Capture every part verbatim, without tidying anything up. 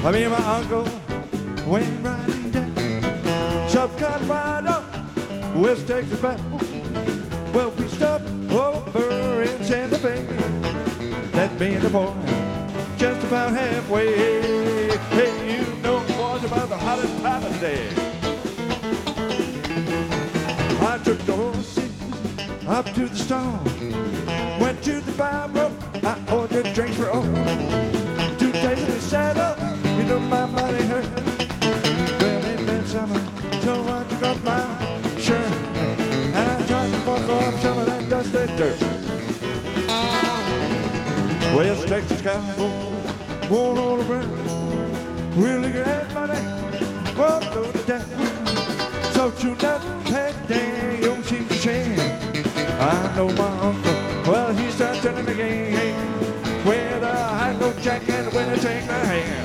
I mean, my uncle went riding down some Colorado, West Texas bound. Well, we stopped over in Santa Fe. That being the point, just about halfway. Hey, you know it was about the hottest time of the day. I took the horses up to the stall, went to the bar room, I ordered drinks for all. Two days in the saddle, you know my money hurt. Well, it been summer, so I took off my shirt, and I tried to fuck off some of that dusty dirt. West Texas cowboy, won't all around, really good money, won't go to town. So tonight, that day, you seem to change. I know my uncle, well, he starts telling me again, with a high note jack and a winner take my hand.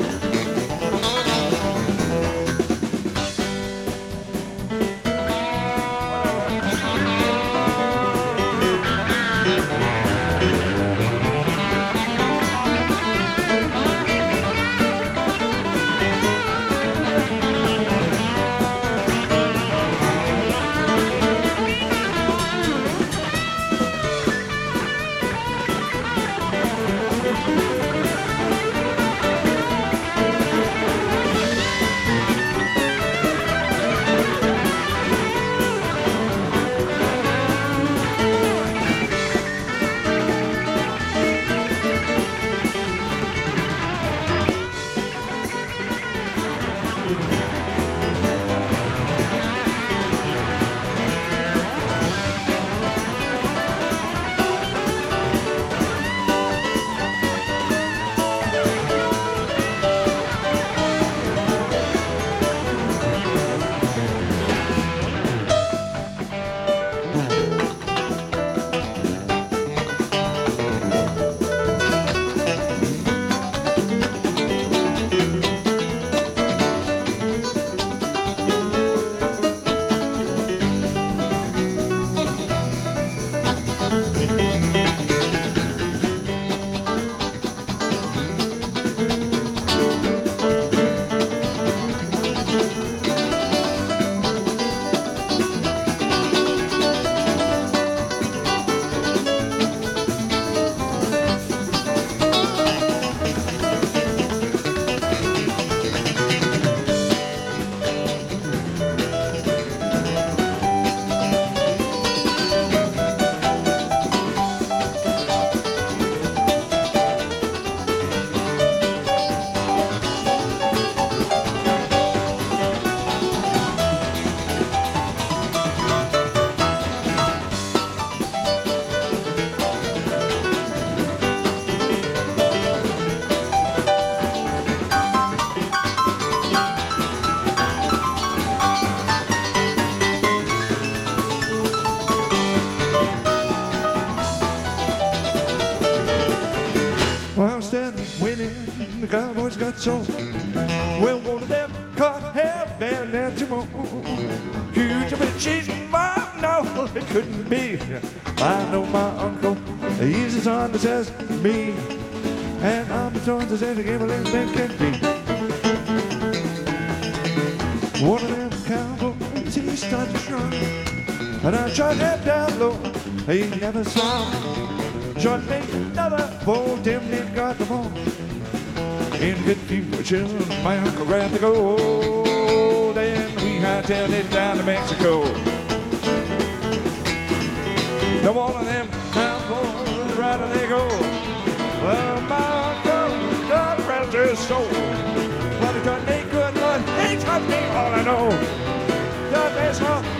Well, instead of winning, the Cowboys got sold. Well, one of them caught hell, and then two more. Huge of a cheese bomb, no, it couldn't be. I know my uncle, he's the son that says me, and I'm the son that says the game of men can be. One of them cowboys, he started strong, and I shot him down low, he never saw. Shot me another four, them men got the ball. In confusion, my uncle ran to go. Then we hightailed it down to Mexico. The one of them cowboys, right on they go. Well, my uncle, God rest his soul. But he got me good, Lord, he taught me all I know. God bless her.